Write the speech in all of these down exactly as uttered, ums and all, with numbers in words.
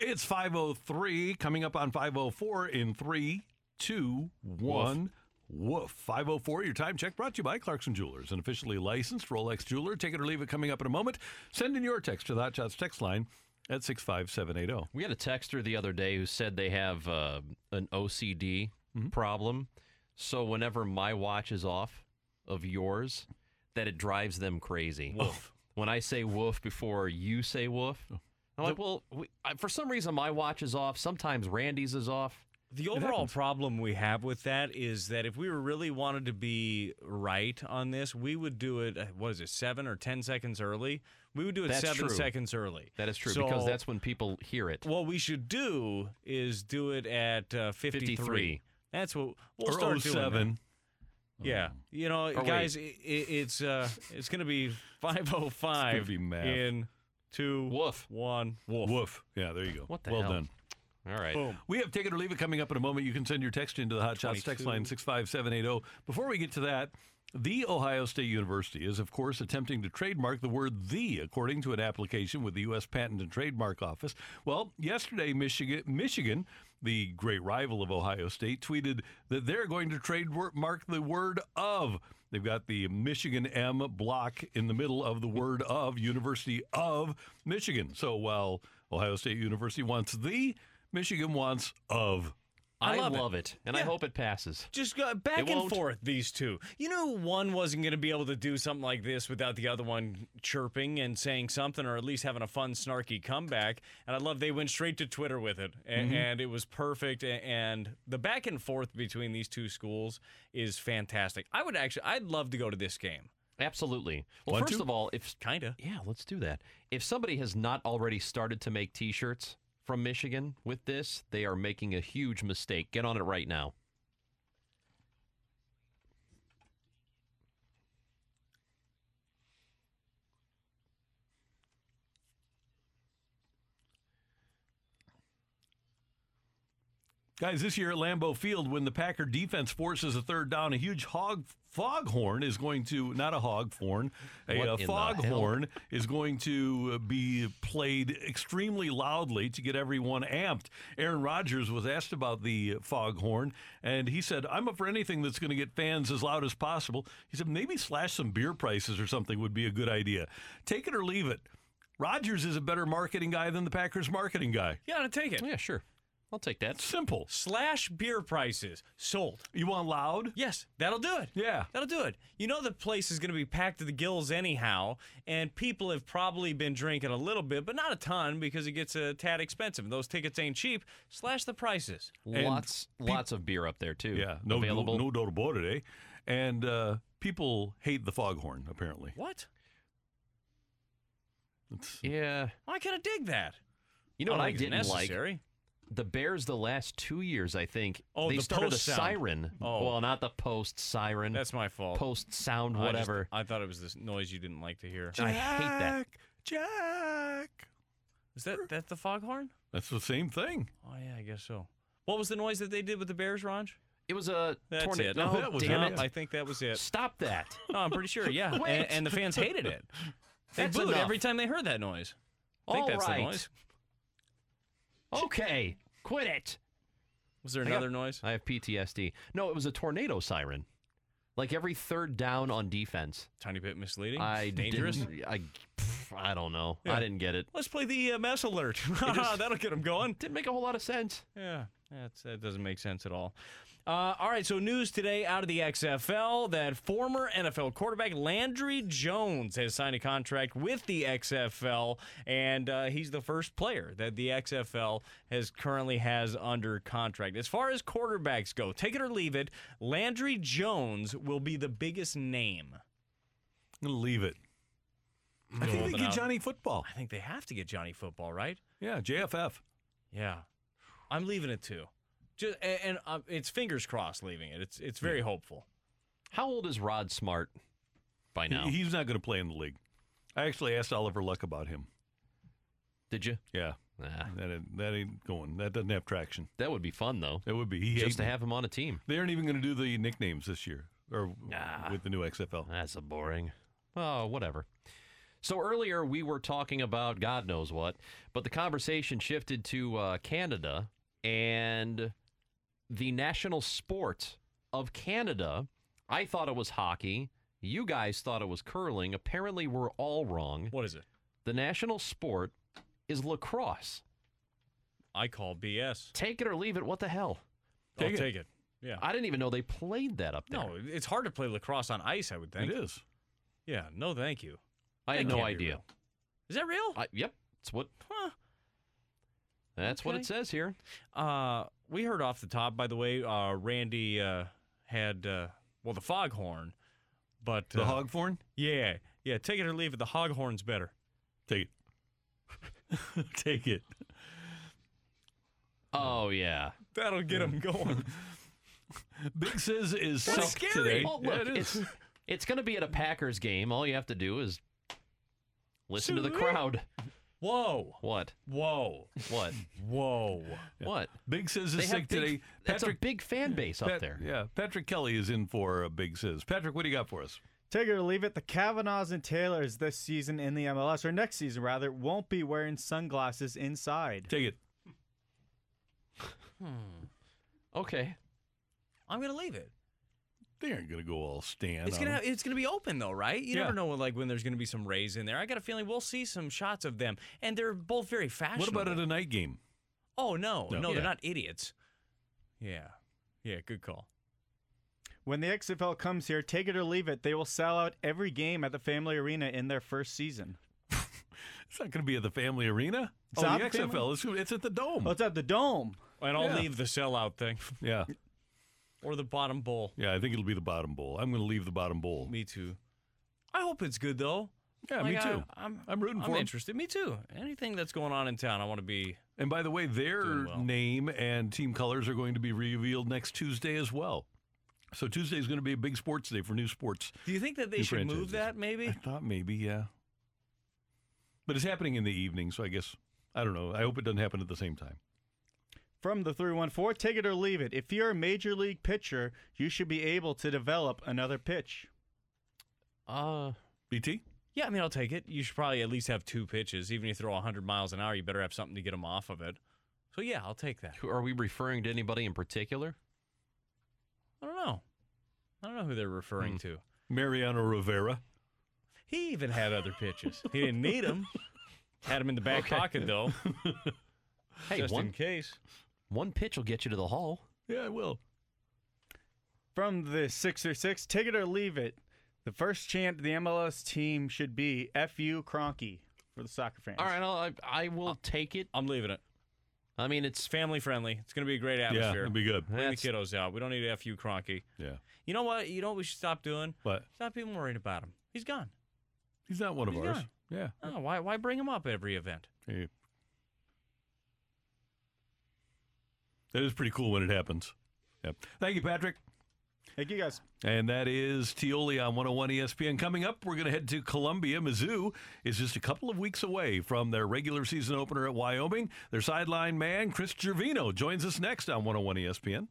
It's five oh three, coming up on five oh four in three, two, one. Woof. five oh four, your time check brought to you by Clarkson Jewelers, an officially licensed Rolex jeweler. Take it or leave it coming up in a moment. Send in your text to the Hot Shots text line at six five seven eight zero. We had a texter the other day who said they have uh, an O C D Mm-hmm. problem. So whenever my watch is off of yours, that it drives them crazy. Woof. When I say woof before you say woof, I'm like, well, we, I, for some reason my watch is off. Sometimes Randy's is off. The overall problem we have with that is that if we really wanted to be right on this, we would do it, uh, what is it, seven or ten seconds early? We would do it That's seven true. seconds early. That is true, So because that's when people hear it. what we should do is do it at uh, fifty-three. fifty-three. That's what we'll Or start oh doing. seven. that. Yeah, you know, Or guys, it, it's uh, it's going to be five oh five It's gonna be math. in two, Woof. one, woof. Woof. Yeah, there you go. What the well hell? done. All right. Boom. We have Take It or Leave It coming up in a moment. You can send your text into the Hot Shots text twenty-two. line six five seven eight zero. Before we get to that, The Ohio State University is, of course, attempting to trademark the word "the," according to an application with the U S Patent and Trademark Office. Well, yesterday, Michigan, Michigan, the great rival of Ohio State, tweeted that they're going to trademark the word "of." They've got the Michigan M block in the middle of the word "of," University of Michigan. So while Ohio State University wants "the," Michigan wants "of." I, love love, it. it. and I Yeah. hope it passes. Just go back It and won't. forth, these two. You know, one wasn't going to be able to do something like this without the other one chirping and saying something, or at least having a fun, snarky comeback. And I love they went straight to Twitter with it, a- Mm-hmm. and it was perfect. A- And the back and forth between these two schools is fantastic. I would actually, I'd love to go to this game. Absolutely. Well, Want first to? of all, if Kinda. yeah, let's do that. If somebody has not already started to make T-shirts from Michigan with this, they are making a huge mistake. Get on it right now. Guys, this year at Lambeau Field, when the Packer defense forces a third down, a huge hog foghorn is going to, not a hogthorn, a, What a in the foghorn is going to be played extremely loudly to get everyone amped. Aaron Rodgers was asked about the foghorn, and he said, I'm up for anything that's going to get fans as loud as possible. He said, maybe slash some beer prices or something would be a good idea. Take it or leave it. Rodgers is a better marketing guy than the Packers marketing guy. You gotta take it. Yeah, sure. I'll take that. Simple. Slash beer prices. Sold. You want loud? Yes, that'll do it. Yeah. That'll do it. You know the place is going to be packed to the gills anyhow, and people have probably been drinking a little bit, but not a ton because it gets a tad expensive. And those tickets ain't cheap. Slash the prices. And Lots, lots of beer up there too. Yeah, no, available. no, no doubt about it, eh? And uh, people hate the foghorn, apparently. What? It's, Yeah. I kind of dig that. You know I what I think it's didn't like? necessary. The Bears, the last two years, I think, Oh, they the started a post sound. siren. Oh. Well, not the post siren. That's my fault. post sound, I just- whatever. I, thought it was this noise you didn't like to hear. I hate that. Jack. Is that that the foghorn? That's the same thing. Oh yeah, I guess so. What was the noise that they did with the Bears, Ronj? It was a That's tornado. it. No, that was damn it. it. I think that was it. Stop that. No, I'm pretty sure. Yeah, Wait. and, and the fans hated it. They That's booed enough. every time they heard that noise. I think All that's right. the noise. Okay, quit it. Was there I got- another noise? I have P T S D. No, it was a tornado siren. Like every third down on defense. Tiny bit misleading. I Dangerous. Didn't, I, pff, I don't know. Yeah. I didn't get it. Let's play the uh, mess alert. That'll get them going. Didn't make a whole lot of sense. Yeah, that's, that doesn't make sense at all. Uh, all right, so news today out of the X F L that former N F L quarterback Landry Jones has signed a contract with the X F L, and uh, he's the first player that the X F L has currently has under contract. As far as quarterbacks go, take it or leave it, Landry Jones will be the biggest name. I'm going to leave it. I think Holding they get out. Johnny Football. I think they have to get Johnny Football, right? Yeah, J F F. Yeah, I'm leaving it too. Just and, and uh, it's fingers crossed leaving it. It's it's very hopeful. How old is Rod Smart by now? He- he's not going to play in the league. I actually asked Oliver Luck about him. Did you? Yeah. Nah. That ain't, that ain't going. That doesn't have traction. That would be fun, though. It would be. He Just hates to me. have him on a team. They aren't even going to do the nicknames this year or Nah. with the new X F L. That's a boring. Oh, whatever. So earlier we were talking about God knows what, but the conversation shifted to uh, Canada and the national sport of Canada. I thought it was hockey. You guys thought it was curling. Apparently we're all wrong. What is it? The national sport is lacrosse. I call B S. Take it or leave it. What the hell? I'll Take it. take it. Yeah. I didn't even know they played that up there. No, it's hard to play lacrosse on ice, I would think. It is. Yeah, no thank you. I had That no can't be idea. real. Is that real? I, yep, that's what Huh. that's what Okay. it says here. Uh, we heard off the top, by the way, uh, Randy uh, had, uh, well, the foghorn, but... The uh, hogthorn? Yeah, yeah, take it or leave it. The hoghorn's better. Take it. Take it. Oh yeah. That'll get him going. Big Sis is That's sick scary. today. Oh, Yeah, look, it is. it's it's going to be at a Packers game. All you have to do is listen to the Sweet. crowd. Whoa. What? Whoa. What? Whoa. What? Big Sis is They have sick big- today. That's a big fan base up Pat- there. Yeah, Patrick Kelly is in for a Big Sis. Patrick, what do you got for us? Take it or leave it. The Kavanaughs and Taylors this season in the M L S, or next season rather, won't be wearing sunglasses inside. Take it. Okay. I'm going to leave it. They aren't going to go all stand. It's on gonna them. it's gonna be open though, right? You Yeah. never know when, like when there's gonna be some rays in there. I got a feeling we'll see some shots of them, and they're both very What fashionable. about at a night game? Oh no, No. no, Yeah. they're not idiots. Yeah, yeah, good call. When the X F L comes here, take it or leave it, they will sell out every game at the Family Arena in their first season. It's not going to be at the Family Arena. It's oh, not the the X F L. Family- It's, it's at the Dome. Oh, it's at the Dome. And I'll Yeah. leave the sellout thing Yeah. or the bottom bowl. Yeah, I think it'll be the bottom bowl. I'm going to leave the bottom bowl. Me too. I hope it's good though. Yeah, Like, me too. I, I'm I'm rooting I'm for 'em. interested. Me too. Anything that's going on in town, I want to be. And by the way, their Doing well. name and team colors are going to be revealed next Tuesday as well. So Tuesday is going to be a big sports day for new sports. Do you think that they New should move franchises. that maybe? I thought maybe, yeah. But it's happening in the evening, so I guess, I don't know. I hope it doesn't happen at the same time. From the three one four, take it or leave it. If you're a major league pitcher, you should be able to develop another pitch. Uh, B T? Yeah, I mean, I'll take it. You should probably at least have two pitches. Even if you throw one hundred miles an hour, you better have something to get them off of it. So, yeah, I'll take that. who- are we referring to anybody in particular? I don't know. I don't know who they're referring to. Mariano Rivera. He even had other pitches. He didn't need them. Had them in the back Okay. pocket, though, Hey, just in one case. one pitch will get you to the hall. Yeah, I will. From the six or six, take it or leave it. The first chant of the M L S team should be F U Cronky for the soccer fans. All right, I'll, I I will take it. I'm leaving it. I mean, It's it's family friendly. It's going to be a great Yeah, atmosphere. it'll be good. Bring That's- the kiddos out. We don't need F U Cronky. Yeah. You know what? You know what we should stop doing? But Stop being worried about him. He's gone. he's not one of He's ours. gone. Yeah. Oh, why, why bring him up every event? Hey. That is pretty cool when it happens. Yep. Thank you, Patrick. Thank you guys. And that is Tioli on one oh one E S P N. Coming up, we're going to head to Columbia. Mizzou is just a couple of weeks away from their regular season opener at Wyoming. Their sideline man, Chris Gervino, joins us next on one oh one E S P N.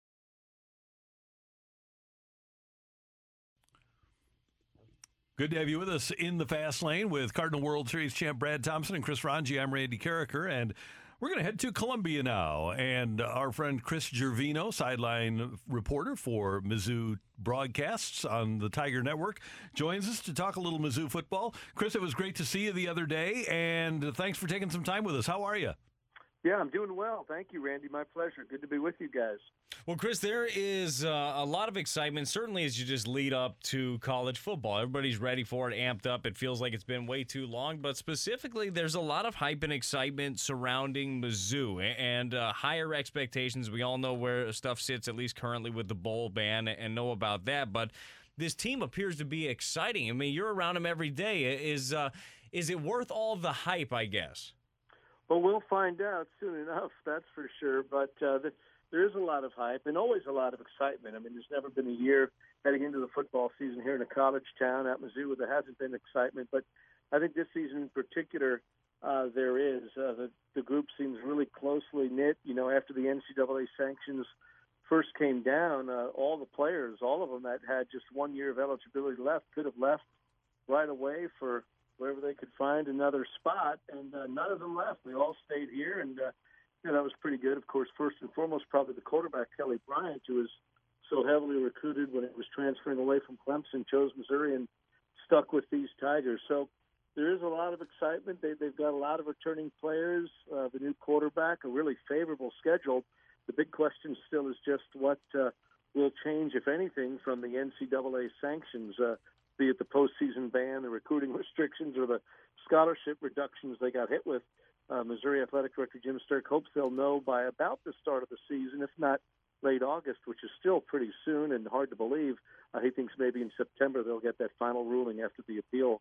Good to have you with us in the fast lane with Cardinal World Series champ Brad Thompson and Chris Ranji. I'm Randy Carricker, and we're going to head to Columbia now. And our friend Chris Gervino, sideline reporter for Mizzou broadcasts on the Tiger Network, joins us to talk a little Mizzou football. Chris, it was great to see you the other day, and thanks for taking some time with us. How are you? Yeah, I'm doing well. Thank you, Randy. My pleasure. Good to be with you guys. Well, Chris, there is uh, a lot of excitement, certainly as you just lead up to college football. Everybody's ready for it, amped up. It feels like it's been way too long, but specifically, there's a lot of hype and excitement surrounding Mizzou and uh, higher expectations. We all know where stuff sits, at least currently, with the bowl ban and know about that, but this team appears to be exciting. I mean, you're around them every day. Is, uh, is it worth all the hype, I guess? Well, we'll find out soon enough, that's for sure. But uh, the, there is a lot of hype and always a lot of excitement. I mean, there's never been a year heading into the football season here in a college town at Mizzou where there hasn't been excitement. But I think this season in particular, uh, there is. Uh, the, the group seems really closely knit. You know, after the N C double A sanctions first came down, uh, all the players, all of them that had just one year of eligibility left, could have left right away for wherever they could find another spot, and uh, none of them left. They all stayed here, and uh, you know, that was pretty good. Of course, first and foremost, probably the quarterback, Kelly Bryant, who was so heavily recruited when it was transferring away from Clemson, chose Missouri and stuck with these Tigers. So there is a lot of excitement. They, they've got a lot of returning players, uh, the new quarterback, a really favorable schedule. The big question still is just what uh, will change, if anything, from the N C double A sanctions, uh, be it the postseason ban, the recruiting restrictions, or the scholarship reductions they got hit with. Uh, Missouri Athletic Director Jim Sterk hopes they'll know by about the start of the season, if not late August, which is still pretty soon and hard to believe. Uh, he thinks maybe in September they'll get that final ruling after the appeal.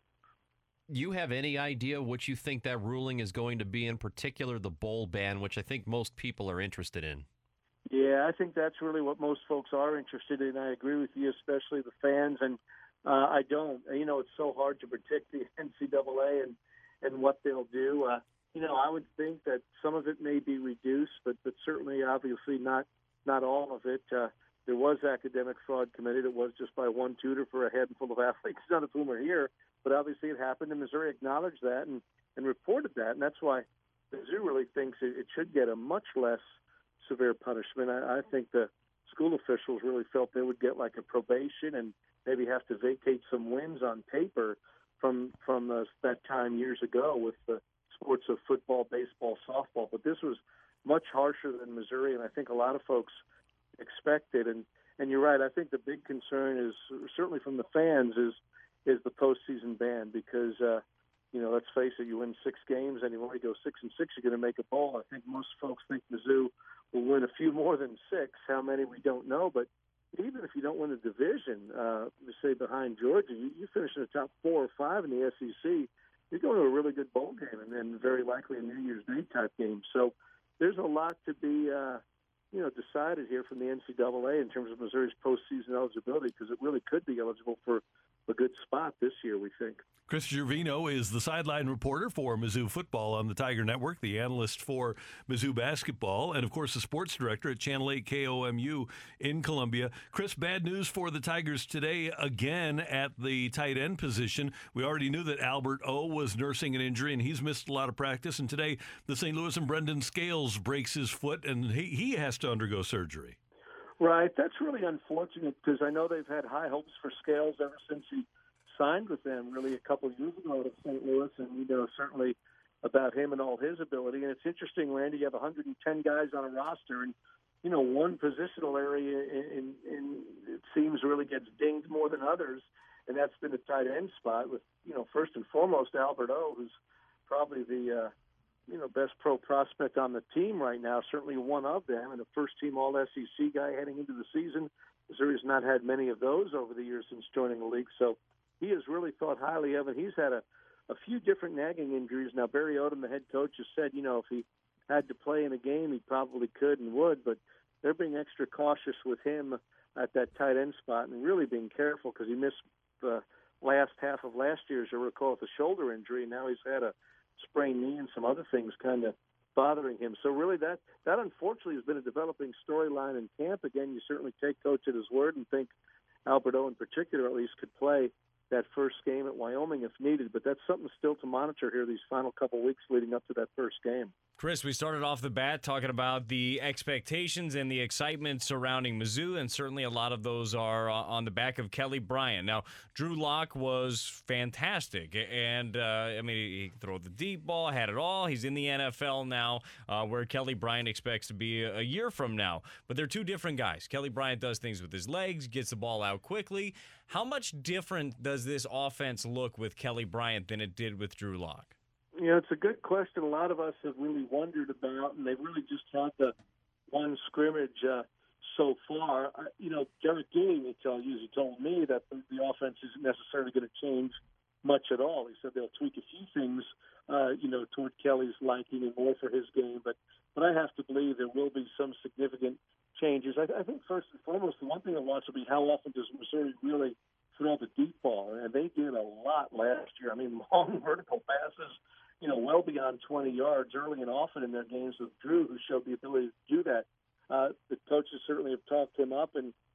You have any idea what you think that ruling is going to be, in particular the bowl ban, which I think most people are interested in? Yeah, I think that's really what most folks are interested in. I agree with you, especially the fans, and uh, I don't. You know, it's so hard to predict the N C double A and, and what they'll do. Uh, you know, I would think that some of it may be reduced, but, but certainly, obviously, not not all of it. Uh, there was academic fraud committed. It was just by one tutor for a handful of athletes, none of whom are here. But obviously it happened, and Missouri acknowledged that and, and reported that. And that's why Mizzou really thinks it, it should get a much less severe punishment. I, I think the school officials really felt they would get like a probation and maybe have to vacate some wins on paper from from uh, that time years ago with the sports of football, baseball, softball. But this was much harsher than Missouri, and I think a lot of folks expected. And, and you're right, I think the big concern is, certainly from the fans, is is the postseason ban because, uh, you know, let's face it, you win six games and you only go six and six, you're going to make a bowl. I think most folks think Mizzou will win a few more than six. How many, we don't know. But even if you don't win the division, uh, say behind Georgia, you, you finish in the top four or five in the S E C, you're going to a really good bowl game and then very likely a New Year's Day type game. So there's a lot to be, uh, you know, decided here from the N C double A in terms of Missouri's postseason eligibility because it really could be eligible for a good spot this year, we think. Chris Gervino is the sideline reporter for Mizzou football on the Tiger Network, the analyst for Mizzou basketball, and, of course, the sports director at Channel eight K O M U in Columbia. Chris, bad news for the Tigers today again at the tight end position. We already knew that Albert O was nursing an injury, and he's missed a lot of practice. And today, the Saint Louis and Brendan Scales breaks his foot, and he, he has to undergo surgery. Right. That's really unfortunate because I know they've had high hopes for Scales ever since he signed with them really a couple of years ago at Saint Louis, and we know certainly about him and all his ability. And it's interesting, Randy, you have one hundred ten guys on a roster, and, you know, one positional area in, in, in it seems really gets dinged more than others, and that's been the tight end spot with, you know, first and foremost, Albert O, who's probably the, uh, you know, best pro prospect on the team right now, certainly one of them, and a first-team All-S E C guy heading into the season. Missouri's not had many of those over the years since joining the league, so he has really thought highly of it. He's had a, a few different nagging injuries. Now, Barry Odom, the head coach, has said, you know, if he had to play in a game, he probably could and would, but they're being extra cautious with him at that tight end spot and really being careful because he missed the last half of last year, as you recall, with a shoulder injury, and now he's had a sprained knee and some other things kind of bothering him. So really that, that unfortunately has been a developing storyline in camp. Again, you certainly take coach at his word and think Albert O in particular at least could play that first game at Wyoming if needed, but that's something still to monitor here these final couple weeks leading up to that first game. Chris, we started off the bat talking about the expectations and the excitement surrounding Mizzou, and certainly a lot of those are uh, on the back of Kelly Bryant. Now, Drew Lock was fantastic, and, uh, I mean, he could throw the deep ball, had it all. He's in the N F L now, uh, where Kelly Bryant expects to be a, a year from now. But they're two different guys. Kelly Bryant does things with his legs, gets the ball out quickly. How much different does this offense look with Kelly Bryant than it did with Drew Lock? You know, it's a good question. A lot of us have really wondered about, and they've really just had the one scrimmage uh, so far. Uh, you know, Derek Dooley will tell you, he told me that the, the offense isn't necessarily going to change much at all. He said they'll tweak a few things, uh, you know, toward Kelly's liking and more for his game. But, but I have to believe there will be some significant changes. I, I think first and foremost, the one thing I watch will be how often does Missouri really throw the deep ball, and they did a lot last year. I mean, long vertical passes, you know, well beyond twenty yards early and often in their games with Drew, who showed the ability to do that. Uh, the coaches certainly have talked him up, and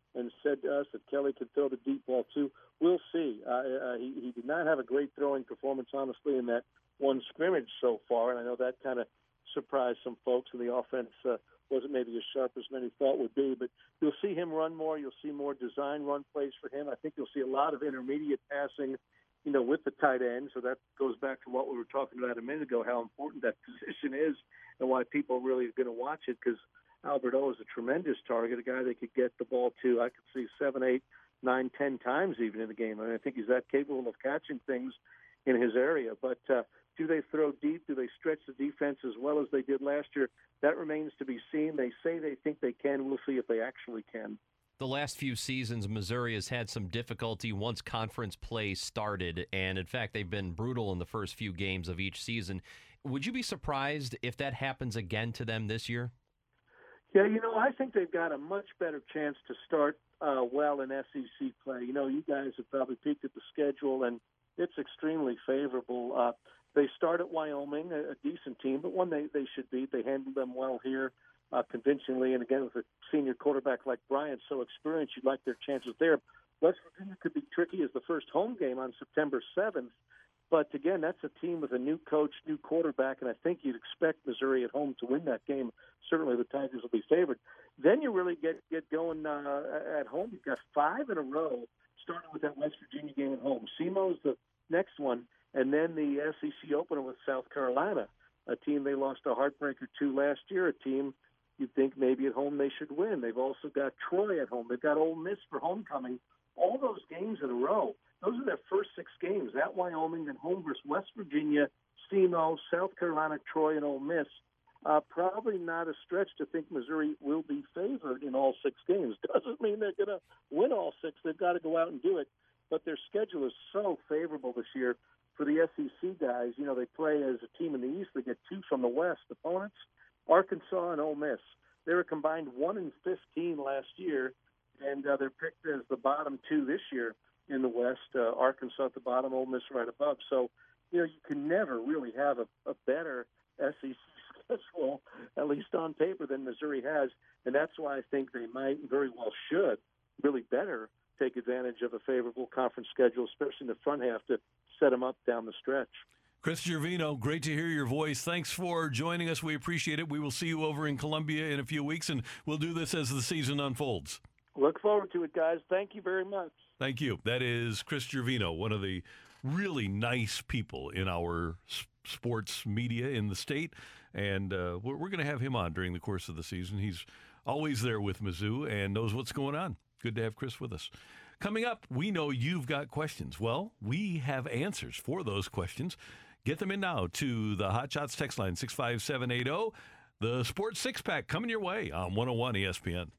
and said to us that Kelly could throw the deep ball too. We'll see. Uh, uh, he, he did not have a great throwing performance, honestly, in that one scrimmage so far, and I know that kind of surprised some folks, and the offense uh, wasn't maybe as sharp as many thought would be. But you'll see him run more. You'll see more design run plays for him. I think you'll see a lot of intermediate passing, you know, with the tight end. So that goes back to what we were talking about a minute ago, how important that position is and why people really are going to watch it, because Albert O is a tremendous target, a guy they could get the ball to, I could see seven, eight, nine, ten times even in the game. I mean, I think he's that capable of catching things in his area. But uh, do they throw deep? Do they stretch the defense as well as they did last year? That remains to be seen. They say they think they can. We'll see if they actually can. The last few seasons, Missouri has had some difficulty once conference play started, and in fact, they've been brutal in the first few games of each season. Would you be surprised if that happens again to them this year? Yeah, you know, I think they've got a much better chance to start uh, well in S E C play. You know, you guys have probably peeked at the schedule, and it's extremely favorable. Uh, they start at Wyoming, a, a decent team, but one they, they should beat. They handled them well here uh, convincingly, and again, with a senior quarterback like Bryant, so experienced, you'd like their chances there. West Virginia could be tricky as the first home game on September seventh. But, again, that's a team with a new coach, new quarterback, and I think you'd expect Missouri at home to win that game. Certainly the Tigers will be favored. Then you really get, get going uh, at home. You've got five in a row, starting with that West Virginia game at home. S E M O's the next one, and then the S E C opener with South Carolina, a team they lost a heartbreaker to last year, a team you'd think maybe at home they should win. They've also got Troy at home. They've got Ole Miss for homecoming. All those games in a row. Those are their first six games, at Wyoming, then home versus West Virginia, S E M O, South Carolina, Troy, and Ole Miss. Uh, probably not a stretch to think Missouri will be favored in all six games. Doesn't mean they're going to win all six. They've got to go out and do it. But their schedule is so favorable this year for the S E C guys. You know, they play as a team in the East. They get two from the West opponents, Arkansas and Ole Miss. They were combined one and fifteen last year, and uh, they're picked as the bottom two this year in the West, uh, Arkansas at the bottom, Ole Miss right above. So, you know, you can never really have a, a better S E C schedule, at least on paper, than Missouri has. And that's why I think they might, very well should, really better take advantage of a favorable conference schedule, especially in the front half, to set them up down the stretch. Chris Gervino, great to hear your voice. Thanks for joining us. We appreciate it. We will see you over in Columbia in a few weeks, and we'll do this as the season unfolds. Look forward to it, guys. Thank you very much. Thank you. That is Chris Gervino, one of the really nice people in our sports media in the state. And uh, we're, we're going to have him on during the course of the season. He's always there with Mizzou and knows what's going on. Good to have Chris with us. Coming up, we know you've got questions. Well, we have answers for those questions. Get them in now to the Hot Shots text line, six five seven eight zero. The Sports Six-Pack coming your way on one oh one E S P N.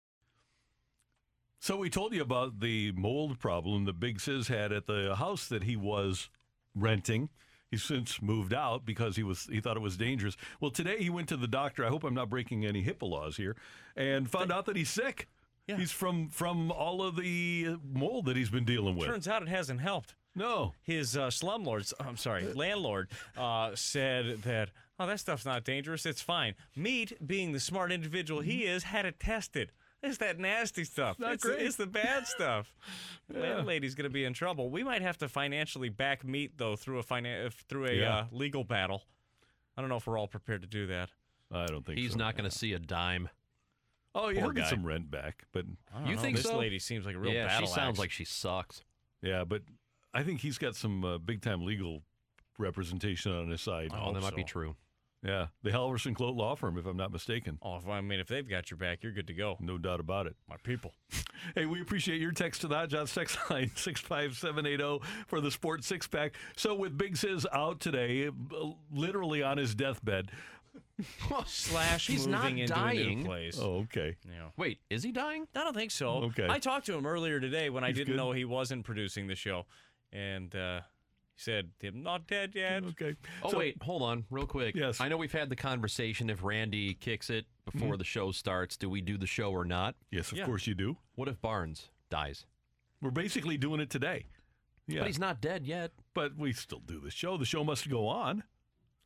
So we told you about the mold problem that Big Sis had at the house that he was renting. He's since moved out because he was he thought it was dangerous. Well, today he went to the doctor. I hope I'm not breaking any HIPAA laws here, and found out that he's sick. Yeah. He's from from all of the mold that he's been dealing with. Turns out it hasn't helped. No. His uh, slumlord, I'm sorry, landlord, uh, said that, oh, that stuff's not dangerous. It's fine. Meat, being the smart individual he is, had it tested. It's that nasty stuff. Not it's, great. it's the bad stuff. Yeah. Landlady's going to be in trouble. We might have to financially back Meat, though, through a finan- through a Yeah. uh, legal battle. I don't know if we're all prepared to do that. I don't think He's so. not going to see a dime. Oh, yeah, Poor he'll get guy. some rent back, but I don't You know. think this so? lady seems like a real yeah, battle she sounds axe. like she sucks. yeah, but I think he's got some uh, big time legal representation on his side. I Oh, hope that might be so. true. Yeah, the Halverson Clote Law Firm, if I'm not mistaken. Oh, if, I mean, if they've got your back, you're good to go. No doubt about it. My people. Hey, we appreciate your text to the Hot Shots text line, six five seven eight zero for the Sports Six-Pack. So with Big Sis out today, uh, literally on his deathbed. Slash He's moving not into a dying. new place. Oh, okay. Yeah. Wait, is he dying? I don't think so. Okay. I talked to him earlier today when I He's didn't good? know he wasn't producing the show. And uh, he said, I'm not dead yet. Okay. Oh, So- wait, hold on real quick. Yes. I know we've had the conversation if Randy kicks it before the show starts, do we do the show or not? Yes, of Yeah. course you do. What if Barnes dies? We're basically doing it today. Yeah. But he's not dead yet. But we still do the show. The show must go on. Okay.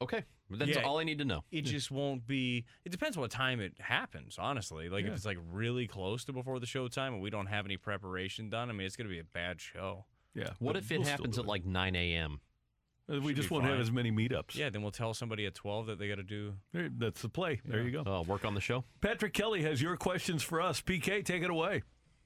That's Yeah. all I need to know. It just won't be. It depends what time it happens, honestly. Like, Yeah. if it's like really close to before the show time and we don't have any preparation done, I mean, it's going to be a bad show. Yeah. What but if it we'll still happens do at like nine a.m.? it. We should just be won't have fine. as many meetups. Yeah, then we'll tell somebody at twelve that they got to do. There- That's the play. There you go. Uh, work on the show? Patrick Kelly has your questions for us. P K, take it away.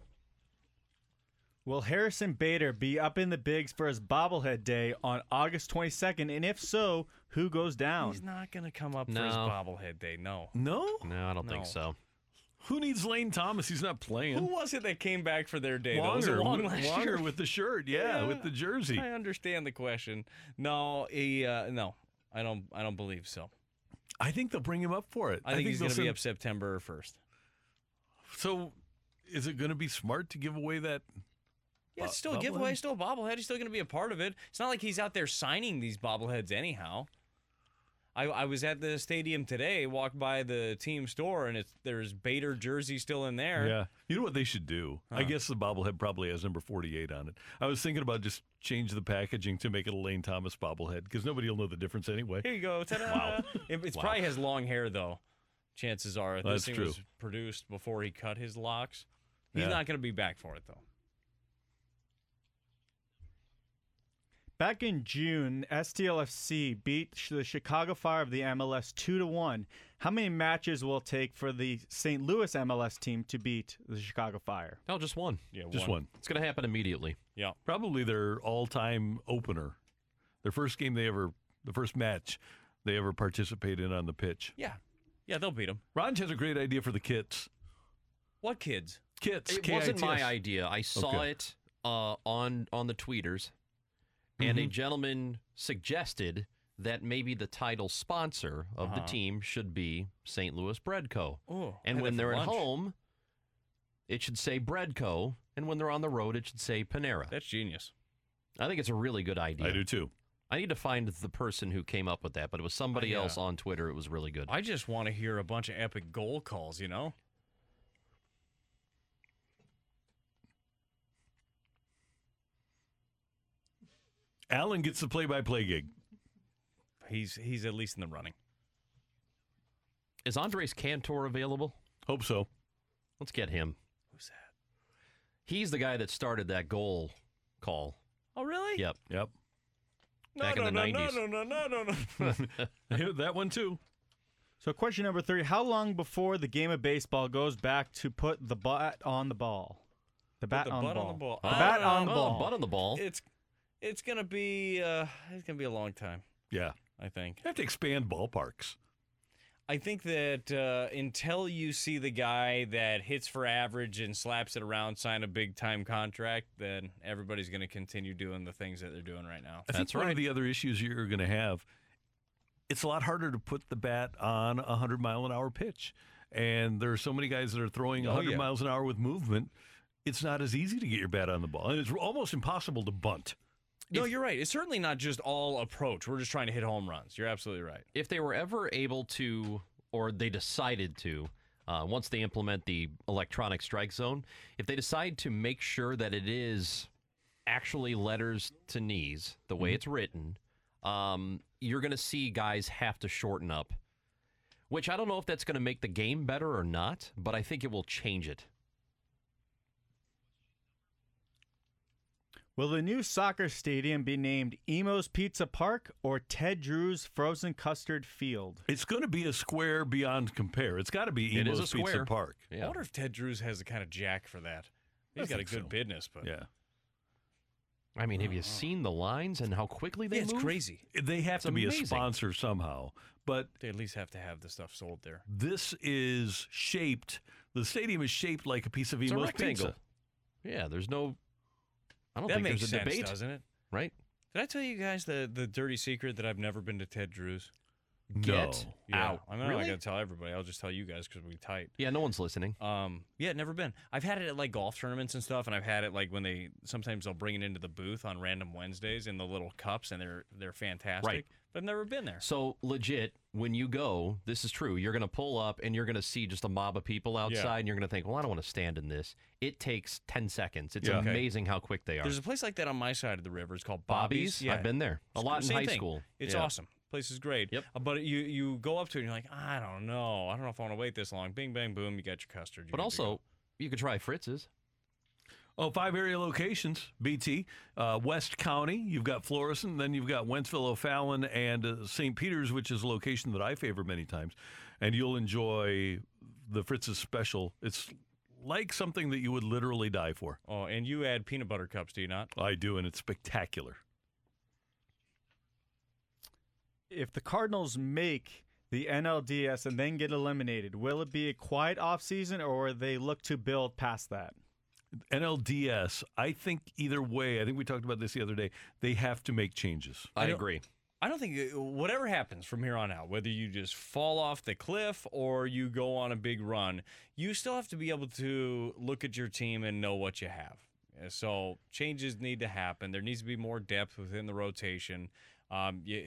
Will Harrison Bader be up in the bigs for his bobblehead day on August twenty-second? And if so, who goes down? He's not going to come up for No. his bobblehead day. No. No? No, I don't No. think so. Who needs Lane Thomas? He's not playing. Who was it that came back for their day? though? Was it Longer, Long with, last longer year? with the shirt. Yeah, Yeah. with the jersey. I understand the question. No, he, uh, no, I don't. I don't believe so. I think they'll bring him up for it. I think, he's they'll going to be send- up September first. So, is it going to be smart to give away that? Yeah, it's Bo- still a giveaway, bobblehead? still a bobblehead. He's still going to be a part of it. It's not like he's out there signing these bobbleheads anyhow. I, I was at the stadium today, walked by the team store, and it's there's Bader jersey still in there. Yeah. You know what they should do? I Huh. guess the bobblehead probably has number forty-eight on it. I was thinking about just change the packaging to make it a Lane Thomas bobblehead because nobody will know the difference anyway. Here you go. Ta-da. Wow. It it's Wow. probably has long hair, though. Chances are. This That's thing true. was produced before he cut his locks. He's Yeah. not going to be back for it, though. Back in June, S T L F C beat sh- the Chicago Fire of the M L S two to one. How many matches will it take for the Saint Louis M L S team to beat the Chicago Fire? No, just one. Yeah, Just one. It's going to happen immediately. Yeah. Probably their all-time opener. Their first game they ever, the first match they ever participated in on the pitch. Yeah. Yeah, they'll beat him. Ron has a great idea for the kits. What kids? Kits. It K I T S. wasn't my idea. I saw Okay. it uh, on on the tweeters, and Mm-hmm. a gentleman suggested that maybe the title sponsor of the Uh-huh. team should be Saint Louis Bread Co. Oh, And when they're at home, it should say Bread Co. And when they're on the road, it should say Panera. That's genius. I think it's a really good idea. I do too. I need to find the person who came up with that, but it was somebody I, uh, else on Twitter. It was really good. I just want to hear a bunch of epic goal calls, you know? Allen gets the play-by-play gig. He's he's at least in the running. Is Andres Cantor available? Hope so. Let's get him. Who's that? He's the guy that started that goal call. Oh, really? Yep. Yep. No, Back no, in the no, nineties. no, no, no, no, no, no. I hear that one too. So, question number three: how long before the game of baseball goes back to put the bat on the ball? The bat the on, butt the on ball. the ball. The I bat don't on the know. ball. Oh, butt on the ball. It's it's gonna be uh, it's gonna be a long time. Yeah. I think. You have to expand ballparks. I think that uh, until you see the guy that hits for average and slaps it around sign a big time contract, then everybody's going to continue doing the things that they're doing right now. I think That's one right. of the other issues you're going to have, it's a lot harder to put the bat on a hundred mile an hour pitch, and there are so many guys that are throwing Oh, a hundred yeah. miles an hour with movement. It's not as easy to get your bat on the ball, and it's almost impossible to bunt. No, you're right. It's certainly not just all approach. We're just trying to hit home runs. You're absolutely right. If they were ever able to, or they decided to, uh, once they implement the electronic strike zone, if they decide to make sure that it is actually letters to knees, the way it's written, um, you're going to see guys have to shorten up. Which I don't know if that's going to make the game better or not, but I think it will change it. Will the new soccer stadium be named Emo's Pizza Park or Ted Drew's Frozen Custard Field? It's going to be a square beyond compare. It's got to be It is Emo's a Pizza square. Park. I Yeah. wonder if Ted Drews has the kind of jack for that. He's I got a think good so. business, but Yeah, I mean, have you seen the lines and how quickly they Yeah, it's move? crazy. they have It's to be amazing. a sponsor somehow, but They at least have to have the stuff sold there. this is shaped. The stadium is shaped like a piece of It's a Emo's rectangle. Pizza. Yeah, there's no. I don't That think makes there's a sense, debate, doesn't it? right? Did I tell you guys the, the dirty secret that I've never been to Ted Drew's? Get No. out. I'm not Really? going to tell everybody. I'll just tell you guys because we tight. Yeah, no one's listening. Um, yeah, never been. I've had it at like golf tournaments and stuff, and I've had it like when they sometimes they'll bring it into the booth on random Wednesdays in the little cups, and they're they're fantastic. Right. But I've never been there. So legit, when you go, this is true. You're going to pull up and you're going to see just a mob of people outside, and you're going to think, "Well, I don't want to stand in this." It takes ten seconds. It's Yeah. Okay. amazing how quick they are. There's a place like that on my side of the river. It's called Bobby's. Bobby's. Yeah, I've been there a lot in Same high thing. school. It's Yeah. awesome. Place is great. Yep. Uh, But you you go up to it and you're like, I don't know. I don't know if I want to wait this long. Bing, bang, boom. You got your custard. You're But good to also, go. you could try Fritz's. Oh, five area locations, B T. Uh, West County, you've got Florissant, then you've got Wentzville, O'Fallon, and uh, Saint Peter's, which is a location that I favor many times. And you'll enjoy the Fritz's special. It's like something that you would literally die for. Oh, and you add peanut butter cups, do you not? I do, and it's spectacular. If the Cardinals make the N L D S and then get eliminated, will it be a quiet offseason or will they look to build past that? N L D S, I think either way, I think we talked about this the other day, they have to make changes. I, don't- agree. I don't think uh, whatever happens from here on out, whether you just fall off the cliff or you go on a big run, you still have to be able to look at your team and know what you have. Uh, So changes need to happen. There needs to be more depth within the rotation. Um, you,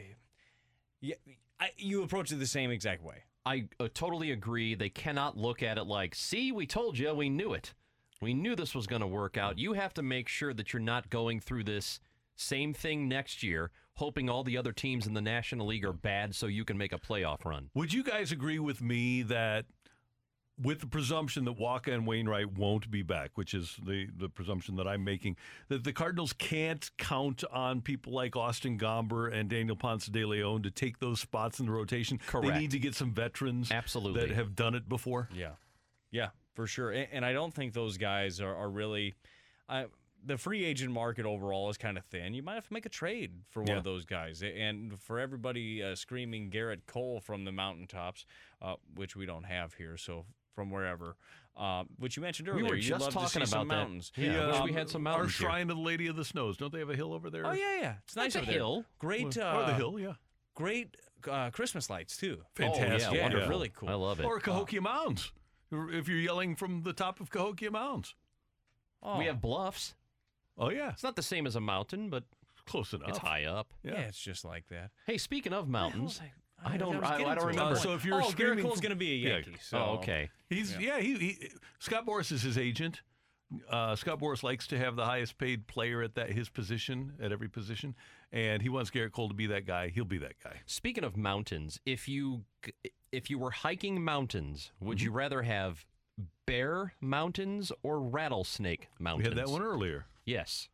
you, I, you approach it the same exact way. I uh, totally agree. They cannot look at it like, see, we told you, we knew it. We knew this was going to work out. You have to make sure that you're not going through this same thing next year, hoping all the other teams in the National League are bad so you can make a playoff run. Would you guys agree with me that with the presumption that Waka and Wainwright won't be back, which is the, the presumption that I'm making, that the Cardinals can't count on people like Austin Gomber and Daniel Ponce de Leon to take those spots in the rotation? Correct. They need to get some veterans Absolutely. that have done it before. Yeah, yeah, for sure. And, and I don't think those guys are, are really. I, the free agent market overall is kind of thin. You might have to make a trade for one Yeah. of those guys. And for everybody uh, screaming Garrett Cole from the mountaintops, uh, which we don't have here, so from wherever, uh, which you mentioned earlier, We were you'd just love to talking see some about that. mountains. Yeah, I wish um, we had some Our mountains here. Shrine of the Lady of the Snows. Don't they have a hill over there? Oh yeah, yeah, it's nice That's over a there. hill. Great, Or uh, the hill, yeah. great uh, Christmas lights too. Fantastic. Oh, yeah, Yeah, wonderful. really cool. I love it. Or Cahokia Mounds, if you're yelling from the top of Cahokia Mounds. Oh, We have bluffs. Oh, yeah. It's not the same as a mountain, but Close enough. it's high up. yeah. Yeah. it's just like that. Hey, speaking of mountains, I don't, was I, getting I don't to it. remember. Uh, so if you're oh, Garrett screaming Cole's from- going to be a Yeah. Yankee. So. oh, okay. He's yeah. he, he Scott Boras is his agent. Uh, Scott Boras likes to have the highest paid player at that his position at every position, and he wants Garrett Cole to be that guy. He'll be that guy. Speaking of mountains, if you if you were hiking mountains, would you rather have Bear Mountains or Rattlesnake We Mountains? had that one earlier. Yes.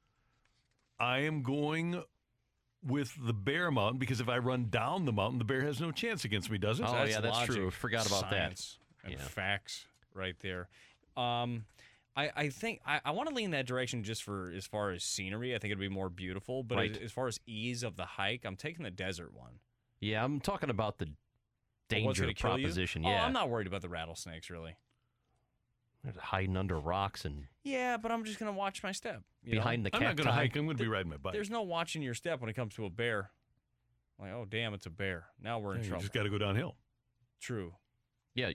I am going with the Bear Mountain because if I run down the mountain, the bear has no chance against me, does it? Oh, That's yeah, that's logic, true. Forgot about that. science, and Yeah. facts right there. Um, I, I think I, I want to lean that direction just for as far as scenery. I think it'd be more beautiful. But Right. as, as far as ease of the hike, I'm taking the desert one. Yeah, I'm talking about the But what's danger gonna kill you? proposition. Oh, Yeah. I'm not worried about the rattlesnakes really. Hiding under rocks and Yeah, but I'm just gonna watch my step. you know? behind the I'm cacti. not going to hike. I'm going to be riding my bike. There's no watching your step when it comes to a bear. Like, oh damn, it's a bear. Now we're in Yeah, you trouble. just got to go downhill. True. Yeah,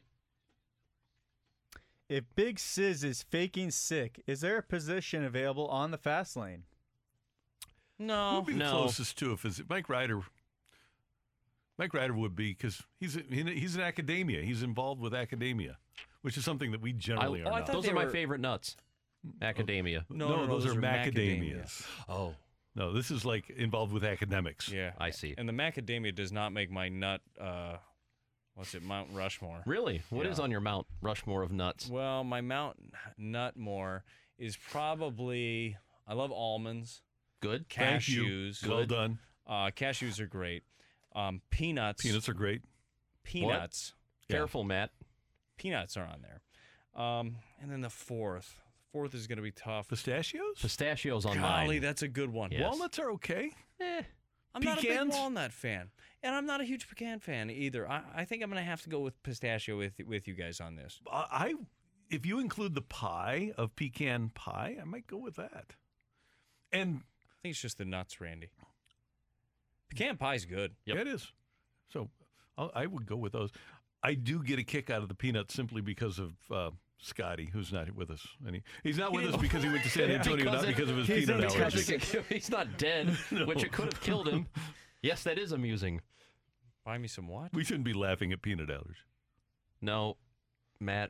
If Big Sizz is faking sick, is there a position available on the fast lane? Who No. would be the no. closest to if it's Mike Ryder? Mike Ryder would be because he's a, he- he's an academia. He's involved with academia, which is something that we generally I- are oh, I not. thought those they are my were- favorite nuts. Academia. No, no, no, those, those are are macadamias. Oh, No, this is like involved with academics. Yeah. I see. And the macadamia does not make my nut. Uh, what's it? Mount Rushmore. Really? What is Yeah. on your Mount Rushmore of nuts? Well, my Mount Nutmore is probably. I love almonds, Good. Thank you. cashews. Well done. Uh, cashews are great. Um, peanuts. Peanuts are great. Peanuts. Yeah. Careful, Matt. Peanuts are on there. Um, and then the fourth. Fourth is going to be tough. Pistachios? Pistachios on Golly, mine. that's a good one. Yeah. Yes. Walnuts are okay. Eh, I'm not a big Pecans? walnut fan, and I'm not a huge pecan fan either. I, I think I'm going to have to go with pistachio with with you guys on this. I, I, if you include the pie of pecan pie, I might go with that. And I think it's just the nuts, Randy. Pecan pie's good. Yep. yeah, it is. So I'll, I would go with those. I do get a kick out of the peanuts simply because of uh, Scotty, who's not with us. And he, he's not with us because he went to San Antonio, not it- because of his he's peanut in the allergy. because it- he's not dead, which it could have killed him. Yes, that is amusing. Buy me some what? We shouldn't be laughing at peanut allergy. No, Matt,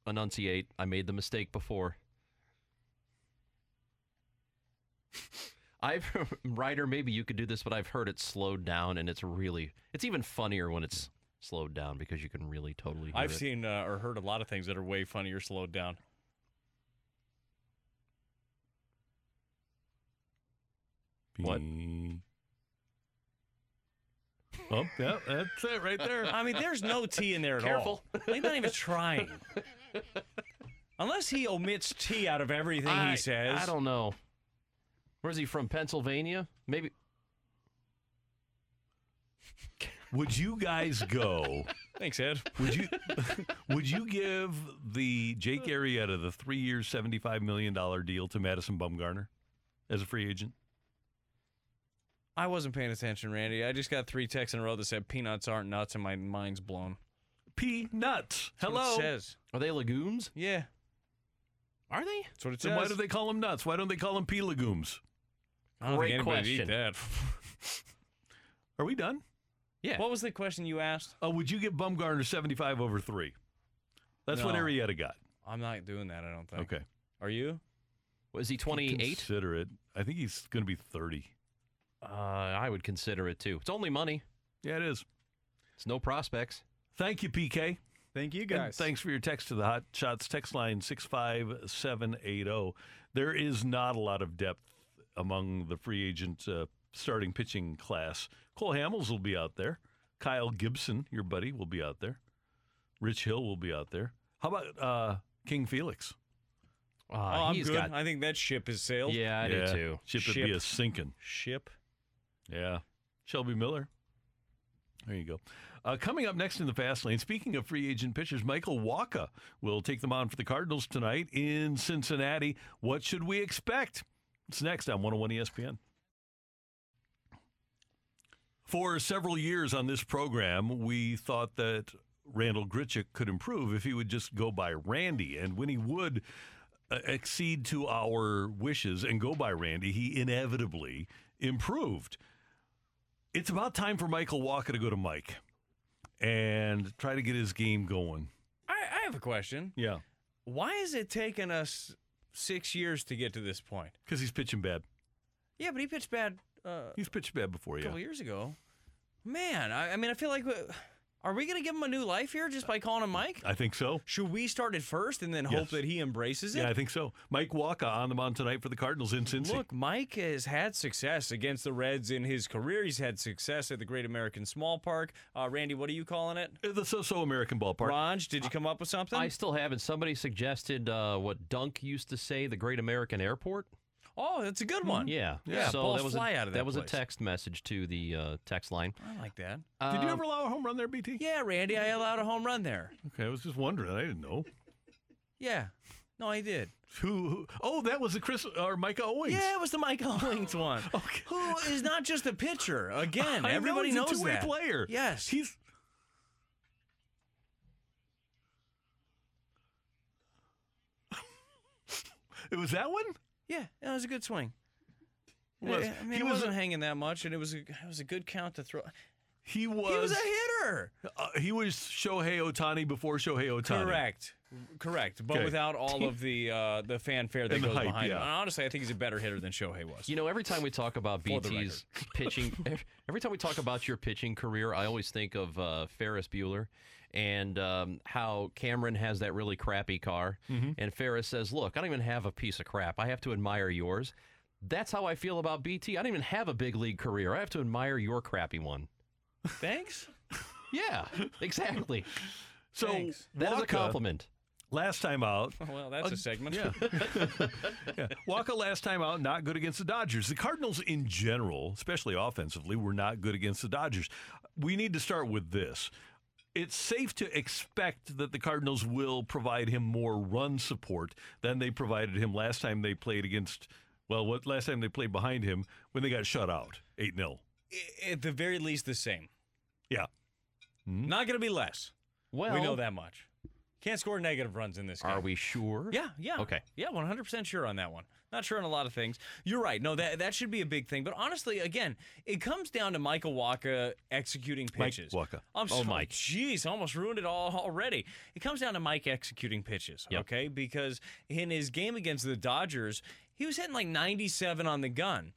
enunciate. I made the mistake before. I've Ryder, maybe you could do this, but I've heard it slowed down, and it's really it's even funnier when it's slowed down because you can really totally hear I've it. seen uh, or heard a lot of things that are way funnier slowed down. What? Oh, yeah, that's it right there. I mean, there's no T in there at Careful. all. He's not even trying. Unless he omits T out of everything I, he says. I don't know. Where's he from? Pennsylvania? Maybe. Would you guys go? Thanks, Ed. Would you would you give the Jake Arrieta the three-year, seventy-five million dollars deal to Madison Bumgarner as a free agent? I wasn't paying attention, Randy. I just got three texts in a row that said peanuts aren't nuts, and my mind's blown. Peanuts. That's Hello. what it says. Are they legumes? Yeah, Are they? that's what it So says. why do they call them nuts? Why don't they call them pea legumes? I don't Great think anybody would eat question. that. Are we done? Yeah. What was the question you asked? Uh, would you give Bumgarner seventy-five over three? That's what No. Arrieta got. I'm not doing that, I don't think. Okay. Are you? Was he twenty-eight? Consider it. I think he's going to be thirty. Uh, I would consider it too. It's only money. Yeah, it is. It's no prospects. Thank you, P K. Thank you And guys. thanks for your text to the Hot Shots text line six five seven eight zero. There is not a lot of depth among the free agent uh, starting pitching class. Cole Hamels will be out there. Kyle Gibson, your buddy, will be out there. Rich Hill will be out there. How about uh, King Felix? Uh, oh, I'm he's good. got. I think that ship has sailed. Yeah, I yeah, do too. Ship would Ship. be a sinking. Ship. Yeah. Shelby Miller. There you go. Uh, coming up next in the fast lane, speaking of free agent pitchers, Michael Wacha will take them on for the Cardinals tonight in Cincinnati. What should we expect? It's next on one oh one E S P N. For several years on this program, we thought that Randall Grichuk could improve if he would just go by Randy. And when he would uh, accede to our wishes and go by Randy, he inevitably improved. It's about time for Michael Wacha to go to Mike and try to get his game going. I, I have a question. Yeah, Why has it taken us six years to get to this point? because he's pitching bad. Yeah, but he pitched bad uh, He's pitched bad before, a yeah. couple years ago. Man, I, I mean, I feel like, uh, are we going to give him a new life here just by calling him Mike? I think so. Should we start it first and then Yes. hope that he embraces it? Yeah, I think so. Mike Wacha on the mound tonight for the Cardinals in Cincy. Look, Mike has had success against the Reds in his career. He's had success at the Great American Small Park. Uh, Randy, what are you calling it? Uh, the so-so American ballpark. Ranj, did you come up with something? I still haven't. Somebody suggested uh, what Dunk used to say, the Great American Airport. oh, that's a good one. Yeah, Yeah, So balls that was fly a, out of that was a place. text message to the uh, text line. I like that. Did you Um, ever allow a home run there, B T? Yeah, Randy, I allowed a home run there. Okay, I was just wondering. I didn't know. Yeah. No, I did. Who? who oh, that was the Chris or Micah Owings. Yeah, it was the Mike Owings one. Okay. Who is not just a pitcher. Again, I know everybody he's a knows two-way that. player. Yes. He's. It was that one? Yeah, it was a good swing. Was- I mean, he it was wasn't a- hanging that much, and it was a, it was a good count to throw. He was. He was a hitter. uh, he was Shohei Otani before Shohei Otani. Correct. Correct. But Okay. without all of the uh, the fanfare that And the goes hype, behind him. yeah. And honestly, I think he's a better hitter than Shohei was. You know, every time we talk about For the BT's pitching, ev- every time we talk about your pitching career, I always think of uh, Ferris Bueller and um, how Cameron has that really crappy car. Mm-hmm. And Ferris says, look, I don't even have a piece of crap. I have to admire yours. That's how I feel about B T. I don't even have a big league career. I have to admire your crappy one. Thanks. Yeah, exactly. So Thanks. That is a Wacha, compliment. Last time out. Well, that's Uh, a segment. Yeah. yeah. Wacha last time out, not good against the Dodgers. The Cardinals in general, especially offensively, were not good against the Dodgers. We need to start with this. It's safe to expect that the Cardinals will provide him more run support than they provided him last time they played against, well, what last time they played behind him when they got shut out, eight nil. I- At the very least, the same. Yeah. Not going to be less. Well, we know that much. Can't score negative runs in this game. Are we sure? Yeah, yeah. Okay. Yeah, one hundred percent sure on that one. Not sure on a lot of things. You're right. No, that that should be a big thing. But honestly, again, it comes down to Michael Wacha executing Mike pitches. Wacha. I'm Oh, sorry. Mike. Jeez, almost ruined it all already. It comes down to Mike executing pitches, Yep. okay? Because in his game against the Dodgers, he was hitting like ninety-seven on the gun.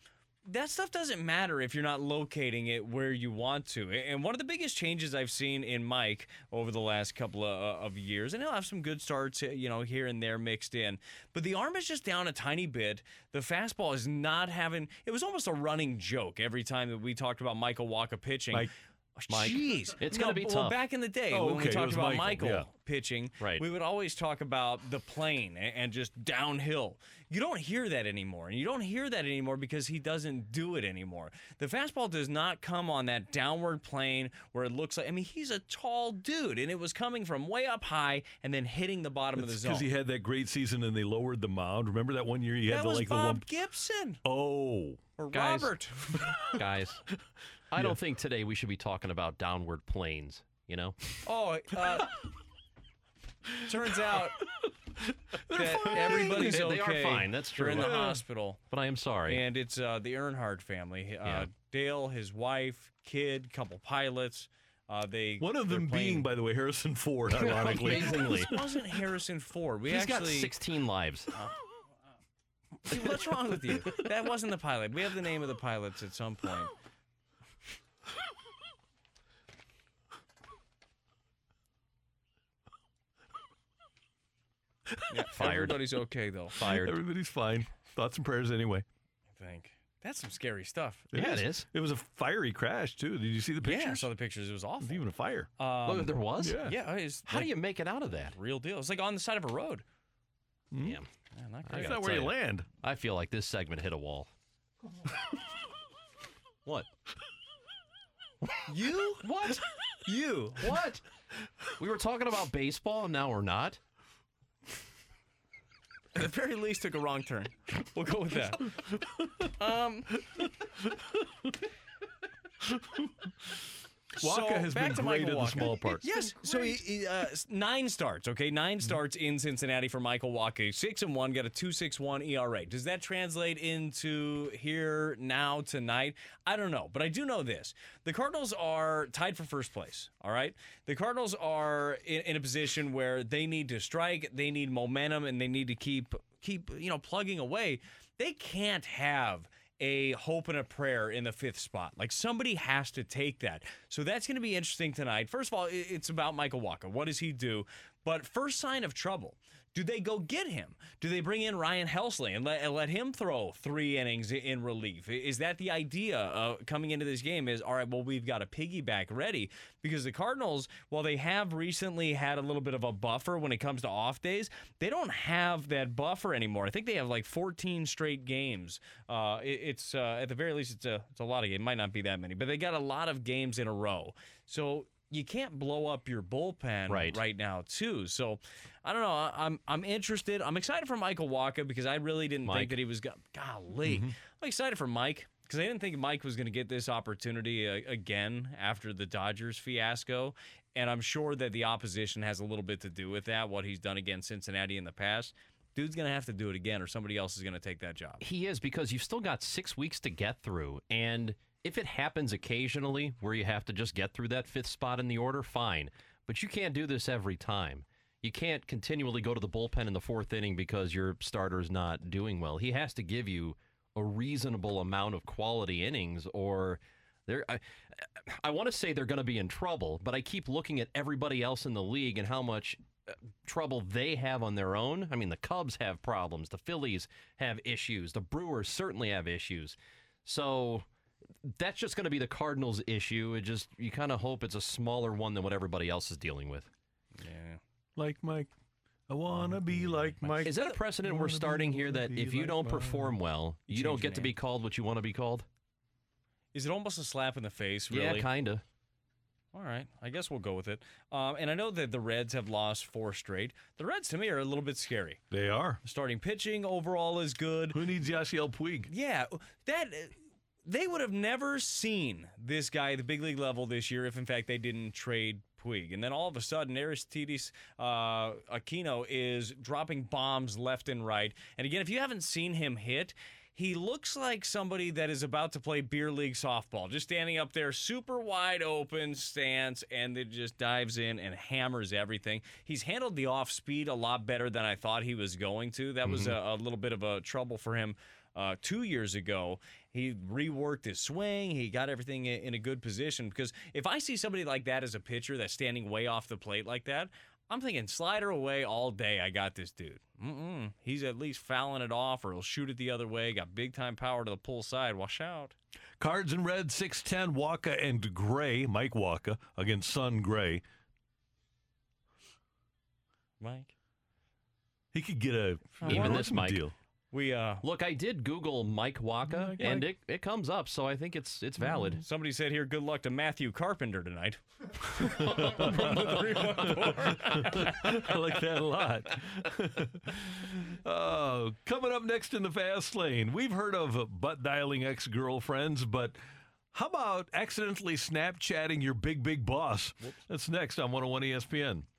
that stuff doesn't matter if you're not locating it where you want to. And one of the biggest changes I've seen in Mike over the last couple of, uh, of years, and he'll have some good starts, you know, here and there mixed in, but the arm is just down a tiny bit. The fastball is not having, it was almost a running joke every time that we talked about Michael Wacha pitching. Mike. Mike, Jeez. it's no, gonna be well, tough. back in the day, Oh, when okay, we it talked was about Michael, Michael, yeah. pitching, Right. we would always talk about the plane and, and just downhill. You don't hear that anymore, and you don't hear that anymore because he doesn't do it anymore. The fastball does not come on that downward plane where it looks like, I mean, he's a tall dude, and it was coming from way up high and then hitting the bottom of the zone. Because he had that great season and they lowered the mound. Remember that one year he had that the was like Bob the lump. Gibson Oh, or Guys. Robert. Guys, I don't think today we should be talking about downward planes, you know? Oh, uh, turns out that everybody's They- okay. they are fine, that's They're true. in the Uh, hospital. But I am sorry. And it's uh, the Earnhardt family. Uh, Yeah. Dale, his wife, kid, couple pilots. Uh, they one of they're them playing- being, by the way, Harrison Ford, ironically. Amazingly. This wasn't Harrison Ford. We He's actually. got sixteen lives. See, what's wrong with you? That wasn't the pilot. We have the name of the pilots at some point. Yeah, Fired. Everybody's okay though. Fired. Everybody's fine. Thoughts and prayers anyway. I think that's some scary stuff. Yeah, it is. It was a fiery crash, too. Did you see the pictures? Yeah, I saw the pictures. It was It was awful. even a fire. Um, Look, there was? yeah. yeah, it's How like do you make it out of that? real deal? It's like on the side of a road. Damn. Yeah, not I great. That's gotta not where tell you you. land. I feel like this segment hit a wall. What? You? What? You? What? We were talking about baseball, and now we're not. At the very least, took a wrong turn. We'll go with that. Um. Waka so, has back been to great Michael in the Wacha. small parts. Yes. So he, he, uh, s- nine starts. Okay, nine starts in Cincinnati for Michael Wacha. Six and one, got a two six one E R A. Does that translate into here now tonight? I don't know, but I do know this: the Cardinals are tied for first place. All right, the Cardinals are in, in a position where they need to strike, they need momentum, and they need to keep keep you know plugging away. They can't have a hope and a prayer in the fifth spot. Like somebody has to take that. So that's going to be interesting tonight. First of all, i- it's about Michael Wacha. What does he do? But first sign of trouble. Do they go get him? Do they bring in Ryan Helsley and let, and let him throw three innings i- in relief? I- Is that the idea uh, coming into this game is, all right, well, we've got a piggyback ready? Because the Cardinals, while they have recently had a little bit of a buffer when it comes to off days, they don't have that buffer anymore. I think they have like fourteen straight games. Uh, it- it's, uh, at the very least, it's a, it's a lot of games. It might not be that many, but they got a lot of games in a row. So you can't blow up your bullpen Right. right now too. So I don't know. I- I'm I'm interested. I'm excited for Michael Wacha because I really didn't Mike. think that he was go- golly. I'm excited for Mike because I didn't think Mike was going to get this opportunity uh, again after the Dodgers fiasco. And I'm sure that the opposition has a little bit to do with that, what he's done against Cincinnati in the past. Dude's going to have to do it again or somebody else is going to take that job. He is, because you've still got six weeks to get through. And if it happens occasionally where you have to just get through that fifth spot in the order, fine. But you can't do this every time. You can't continually go to the bullpen in the fourth inning because your starter's not doing well. He has to give you a reasonable amount of quality innings, or they're, I, I want to say they're going to be in trouble, but I keep looking at everybody else in the league and how much uh, trouble they have on their own. I mean, the Cubs have problems. The Phillies have issues. The Brewers certainly have issues. So that's just going to be the Cardinals' issue. It just, you kind of hope it's a smaller one than what everybody else is dealing with. Yeah. Like Mike. I want to be like Mike. Is that a precedent we're Wanna be, starting here, wanna that be if you like don't Mike. perform well, You you don't change your get to be name. called what you want to be called? Is it almost a slap in the face, really? Yeah, kind of. All right, I guess we'll go with it. Um, and I know that the Reds have lost four straight. The Reds, to me, are a little bit scary. They are. Starting pitching overall is good. Who needs Yasiel Puig? Yeah, that they would have never seen this guy at the big league level this year if, in fact, they didn't trade Puig. And then all of a sudden, Aristides uh, Aquino is dropping bombs left and right. And again, if you haven't seen him hit, he looks like somebody that is about to play beer league softball, just standing up there, super wide open stance, and then just dives in and hammers everything. He's handled the off speed a lot better than I thought he was going to. That was a, a little bit of a trouble for him uh, two years ago. he reworked his swing. He got everything in in a good position. Because if I see somebody like that as a pitcher that's standing way off the plate like that, I'm thinking slider away all day. I got this dude. Mm-mm. He's at least fouling it off, or he'll shoot it the other way. Got big time power to the pull side. Watch out. Cards in red, six ten, Waka and Gray, Mike Waka against Sun Gray. Mike? He could get a Even this Mike. deal. We uh Look, I did Google Mike Waka, Mike, and Mike. it, it comes up, so I think it's it's valid. somebody said here, good luck to Matthew Carpenter tonight. I like that a lot. Oh, coming up next in the fast lane, we've heard of butt dialing ex-girlfriends, but how about accidentally Snapchatting your big, big boss? That's next on one oh one E S P N.